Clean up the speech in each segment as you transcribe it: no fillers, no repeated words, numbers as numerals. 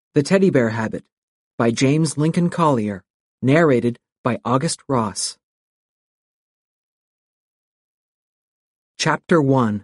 The Teddy Bear Habit by James Lincoln Collier, narrated by August Ross. Chapter 1.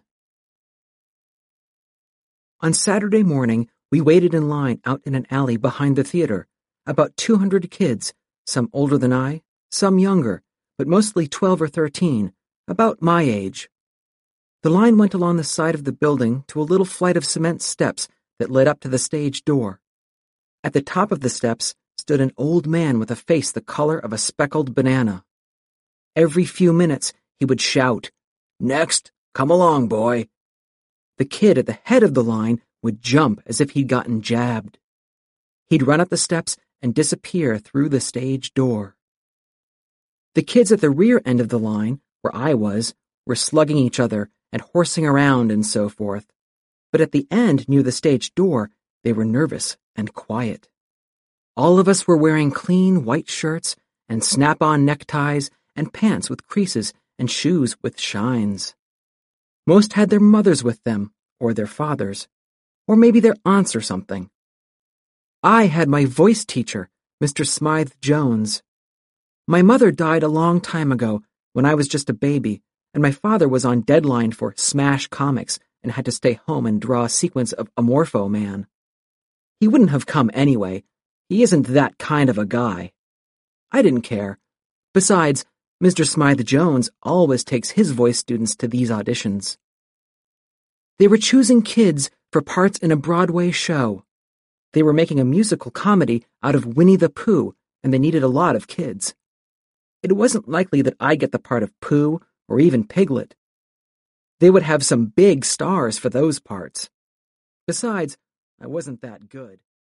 On Saturday morning, we waited in line out in an alley behind the theater. About 200 kids, some older than I, some younger, but mostly 12 or 13, about my age. The line went along the side of the building to a little flight of cement steps that led up to the stage door. At the top of the steps stood an old man with a face the color of a speckled banana. Every few minutes he would shout, "Next, come along, boy." The kid at the head of the line would jump as if he'd gotten jabbed. He'd run up the steps and disappear through the stage door. The kids at the rear end of the line, where I was, were slugging each other and horsing around and so forth. But at the end near the stage door, they were nervous and quiet. All of us were wearing clean white shirts and snap-on neckties and pants with creases and shoes with shines. Most had their mothers with them, or their fathers, or maybe their aunts or something. I had my voice teacher, Mr. Smythe Jones. My mother died a long time ago when I was just a baby, and my father was on deadline for Smash Comics and had to stay home and draw a sequence of Amorpho Man. He wouldn't have come anyway. He isn't that kind of a guy. I didn't care. Besides, Mr. Smythe Jones always takes his voice students to these auditions. They were choosing kids for parts in a Broadway show. They were making a musical comedy out of Winnie the Pooh, and they needed a lot of kids. It wasn't likely that I'd get the part of Pooh or even Piglet. They would have some big stars for those parts. Besides, I wasn't that good.